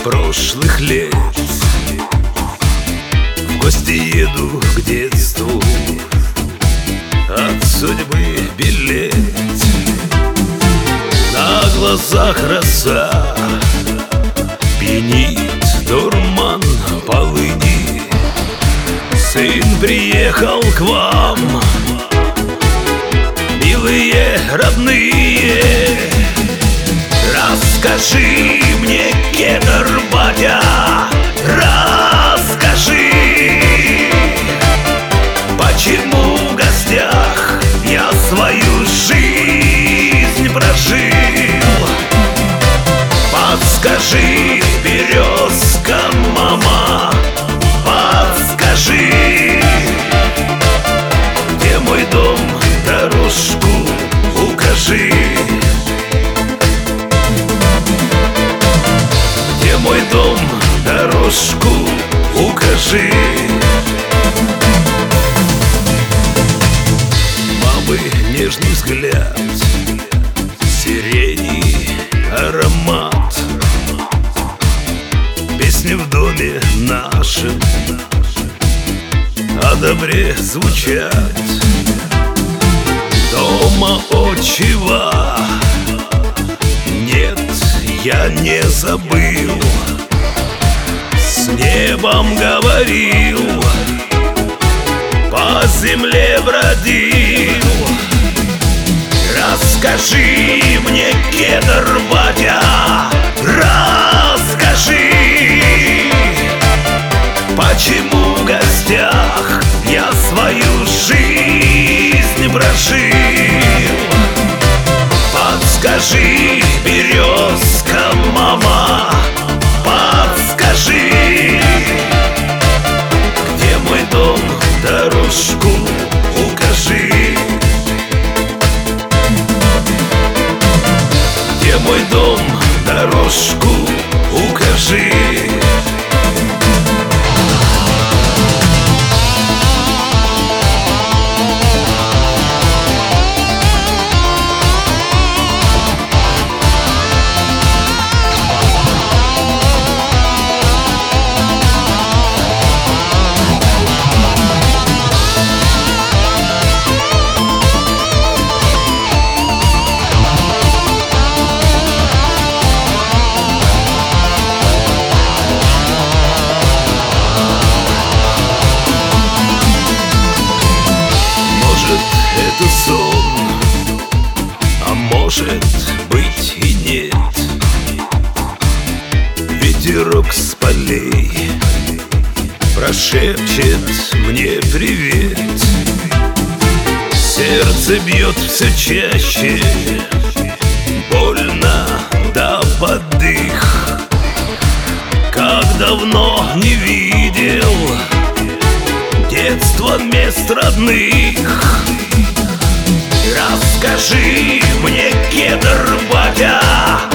прошлых лет. В гости еду к детству, от судьбы билет. На глазах роса, пьянит дурман полыни. Сын приехал к вам, милые родные. Расскажи мне, кедр батя, расскажи, почему в гостях я свою жизнь прожил. Подскажи, березка, мама, подскажи, где мой дом, дорожку укажи. Где мой дом, дорожку укажи. Мамы нежный взгляд, сирени аромат, песни в доме нашем о добре звучат. Дома отчего нет, я не забыл. С небом говорил, по земле бродил. Расскажи мне, кедр батя, расскажи, почему в гостях я свою жизнь прожил. Подскажи, березка, мама, подскажи, где мой дом, дорожку укажи. Где мой дом, дорожку укажи. Это сон, а может быть и нет. Ветерок с полей прошепчет мне привет. Сердце бьет все чаще, больно да подых. Как давно не видел детства мест родных. Расскажи мне, кедр батя,